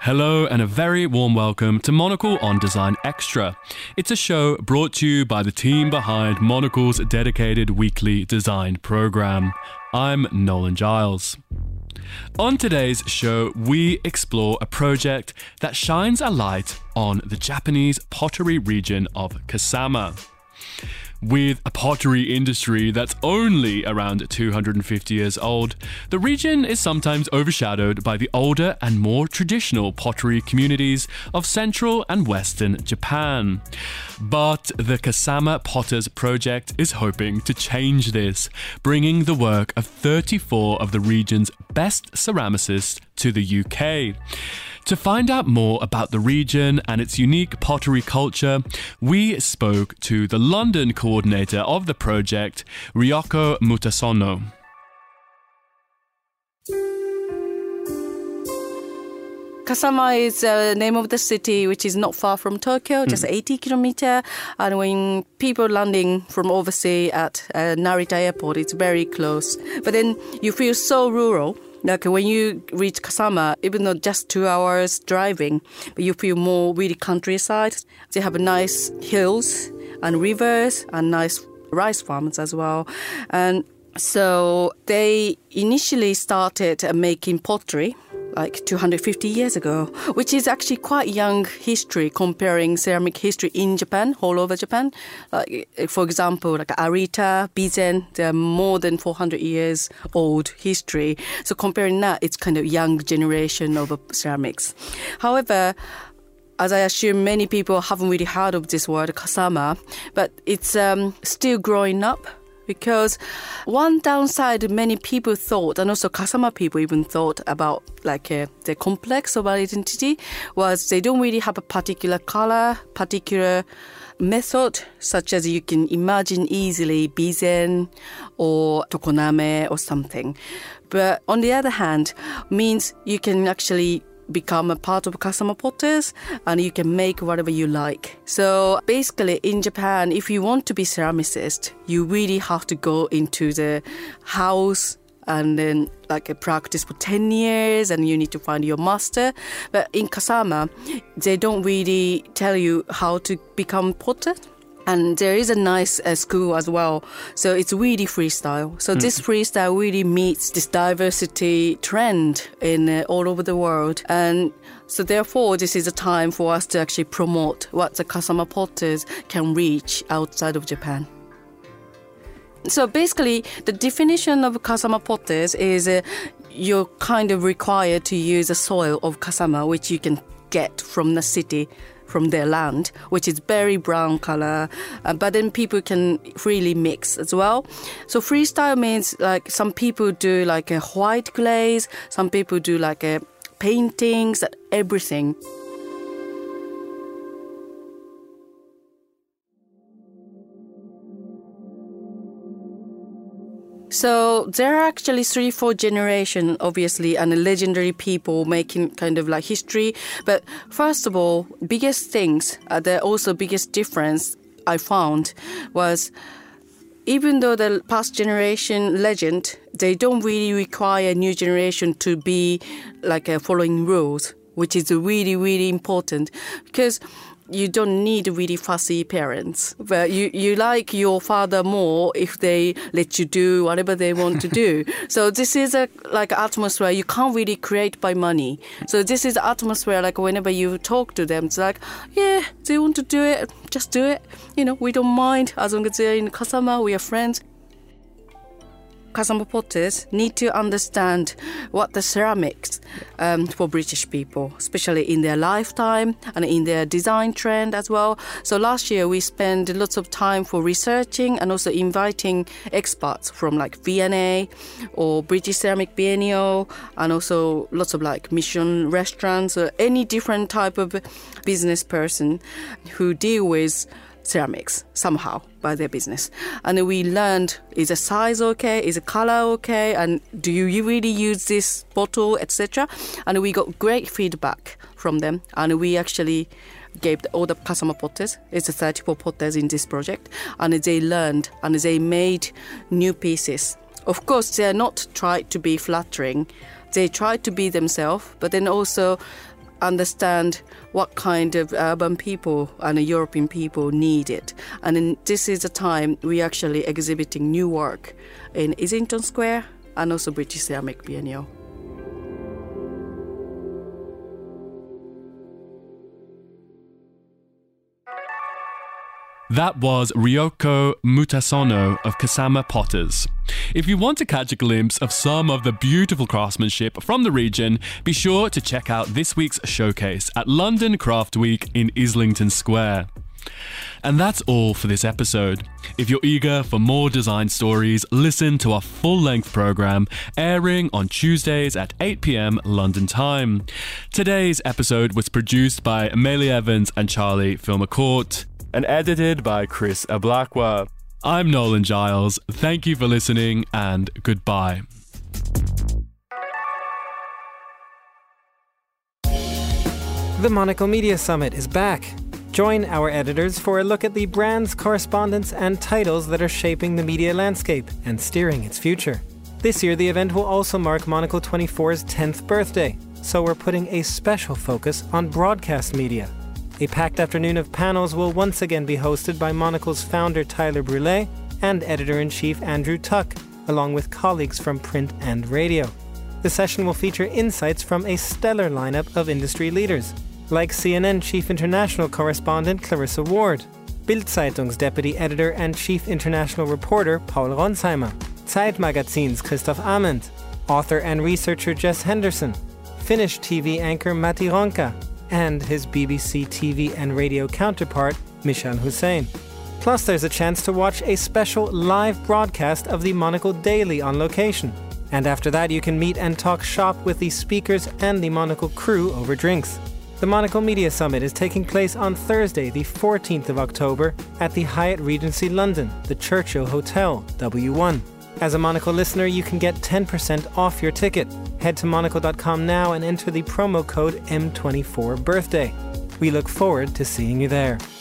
Hello and a very warm welcome to Monocle on Design Extra. It's a show brought to you by the team behind Monocle's dedicated weekly design program. I'm Nolan Giles. On today's show, we explore a project that shines a light on the Japanese pottery region of Kasama. With a pottery industry that's only around 250 years old, the region is sometimes overshadowed by the older and more traditional pottery communities of central and western Japan. But the Kasama Potters Project is hoping to change this, bringing the work of 34 of the region's best ceramicists to the UK. To find out more about the region and its unique pottery culture, we spoke to the London coordinator of the project, Ryoko Mutasono. Kasama is the name of the city, which is not far from Tokyo, just 80 kilometers. And when people landing from overseas at Narita Airport, it's very close. But then you feel so rural. Like when you reach Kasama, even though just 2 hours driving, but you feel more really countryside. They have nice hills and rivers and nice rice farms as well. And so they initially started making pottery like 250 years ago, which is actually quite young history comparing ceramic history in Japan, all over Japan. Like, for example, like Arita, Bizen, they're more than 400 years old history. So comparing that, it's kind of young generation of ceramics. However, as I assume many people haven't really heard of this word, Kasama, but it's still growing up. Because one downside many people thought, and also Kasama people even thought about like the complex of identity, was they don't really have a particular color, particular method, such as you can imagine easily Bizen or Tokoname or something. But on the other hand, means you can actually become a part of Kasama Potters and you can make whatever you like. So basically in Japan, if you want to be ceramicist, you really have to go into the house and then like practice for 10 years and you need to find your master. But in Kasama, they don't really tell you how to become potter. And there is a nice school as well. So it's really freestyle. So this freestyle really meets this diversity trend in all over the world. And so therefore, this is a time for us to actually promote what the Kasama Potters can reach outside of Japan. So basically, the definition of Kasama Potters is you're kind of required to use the soil of Kasama, which you can get from the city, from their land, which is very brown color, but then people can freely mix as well. So freestyle means like some people do like a white glaze, some people do like a paintings, everything. So there are actually 3-4 generations, obviously, and legendary people making kind of like history. But first of all, biggest things, the also biggest difference I found was even though the past generation legend, they don't really require a new generation to be like following rules, which is really, really important because you don't need really fussy parents, but you like your father more if they let you do whatever they want to do. So this is a like atmosphere you can't really create by money. So this is atmosphere like whenever you talk to them, it's like, yeah, they want to do it, just do it. You know, we don't mind as long as they're in Kasama, we are friends. Kasama Potters need to understand what the ceramics for British people, especially in their lifetime and in their design trend as well. So last year we spent lots of time for researching and also inviting experts from like V&A or British Ceramic Biennial and also lots of like Mission restaurants or any different type of business person who deal with ceramics somehow by their business. And we learned, is the size okay, is the color okay, and do you really use this bottle, etc. And we got great feedback from them, and we actually gave all the Kasama Potters, it's 34 potters in this project, and they learned and they made new pieces. Of course, they are not tried to be flattering, they tried to be themselves, but then also understand what kind of urban people and European people need it. And this is a time we actually exhibiting new work in Islington Square and also British Ceramic Biennial. That was Ryoko Mutasono of Kasama Potters. If you want to catch a glimpse of some of the beautiful craftsmanship from the region, be sure to check out this week's showcase at London Craft Week in Islington Square. And that's all for this episode. If you're eager for more design stories, listen to our full-length program airing on Tuesdays at 8 p.m. London time. Today's episode was produced by Amelia Evans and Charlie Filmer-Court and edited by Chris Ablakwa. I'm Nolan Giles. Thank you for listening and goodbye. The Monocle Media Summit is back. Join our editors for a look at the brands, correspondents, and titles that are shaping the media landscape and steering its future. This year, the event will also mark Monocle 24's 10th birthday, so we're putting a special focus on broadcast media. A packed afternoon of panels will once again be hosted by Monocle's founder Tyler Brûlé and editor-in-chief Andrew Tuck, along with colleagues from print and radio. The session will feature insights from a stellar lineup of industry leaders, like CNN Chief International Correspondent Clarissa Ward, Bild-Zeitung's Deputy Editor and Chief International Reporter Paul Ronsheimer, Zeit Magazin's Christoph Ament, author and researcher Jess Henderson, Finnish TV anchor Matti Ronka, and his BBC TV and radio counterpart, Michal Hussein. Plus, there's a chance to watch a special live broadcast of the Monocle Daily on location. And after that, you can meet and talk shop with the speakers and the Monocle crew over drinks. The Monocle Media Summit is taking place on Thursday, the 14th of October, at the Hyatt Regency London, the Churchill Hotel, W1. As a Monocle listener, you can get 10% off your ticket. Head to monocle.com now and enter the promo code M24birthday. We look forward to seeing you there.